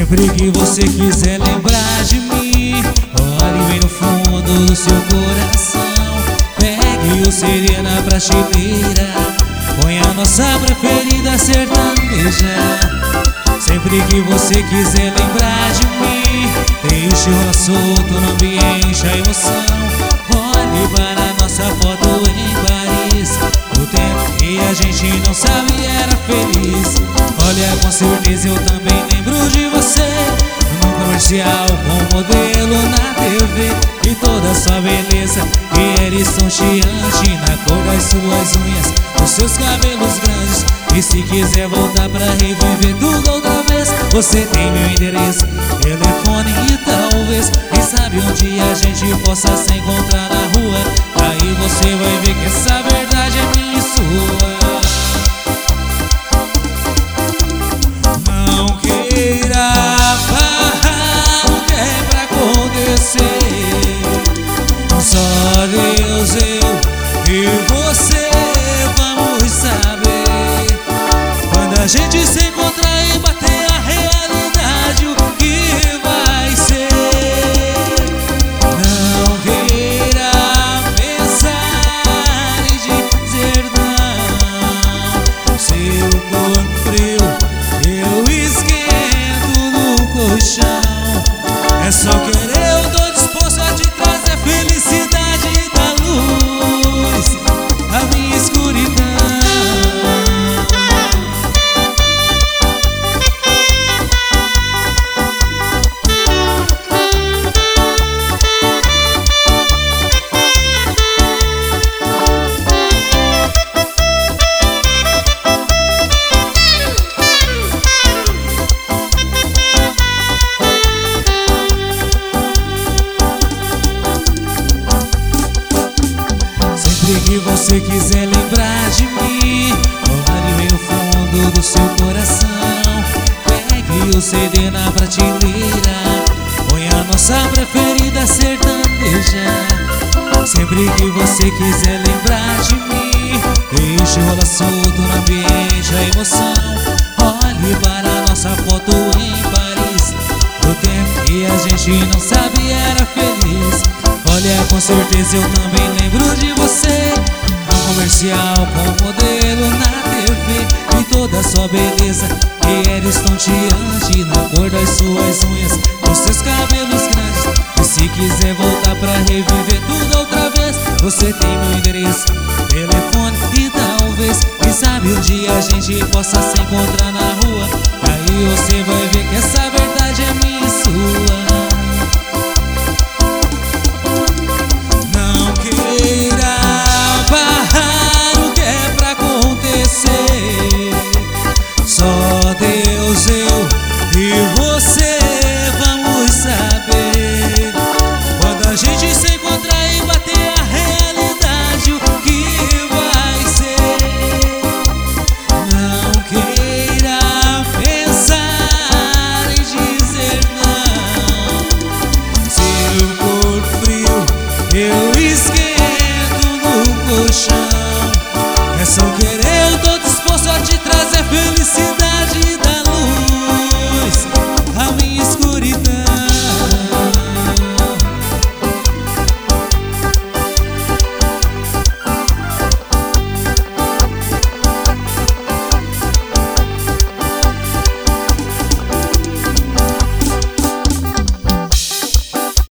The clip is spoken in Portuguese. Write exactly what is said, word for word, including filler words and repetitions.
Sempre que você quiser lembrar de mim, olhe bem no fundo do seu coração. Pegue o C D na prateleira, põe a nossa preferida sertaneja. Sempre que você quiser lembrar de mim, deixe o rolar solto no ambiente, a emoção. Olhe para a nossa foto em Paris, o tempo que a gente não sabia era feliz. Olha, com certeza eu também lembro de você, no comercial com modelo na T V. E toda a sua beleza que era estonteante, na cor das suas unhas, dos seus cabelos grandes. E se quiser voltar pra reviver tudo outra vez, você tem meu endereço, telefone e talvez, quem sabe um dia a gente possa se encontrar na rua. Aí você vai ver que essa verdade é minha e sua. Não queira parar o que é pra acontecer, só Deus, eu e você vamos saber. Quando a gente se encontrar e bater a realidade, o que vai ser. Não queira pensar em dizer não. Seu corpo frio, eu esquento no colchão. É só querer, eu tô disposto a te trazer felicidade da luz, a minha escuridão. Sempre que você quiser lembrar de mim, olhe bem no fundo do seu coração. Pegue o C D na prateleira, põe a nossa preferida sertaneja. Sempre que você quiser lembrar de mim, deixe o rolar solto no ambiente, a emoção. Olhe para a nossa foto em Paris, o tempo que a gente não sabia era feliz. Olha, com certeza eu também lembro de você, no comercial com modelo na T V. E toda a sua beleza que era estonteante, na cor das suas unhas, dos seus cabelos grandes. E se quiser voltar pra reviver tudo outra vez, você tem meu endereço, telefone e talvez, quem sabe um dia a gente possa se encontrar na rua. Aí você vai ver que essa verdade é minha e sua. Só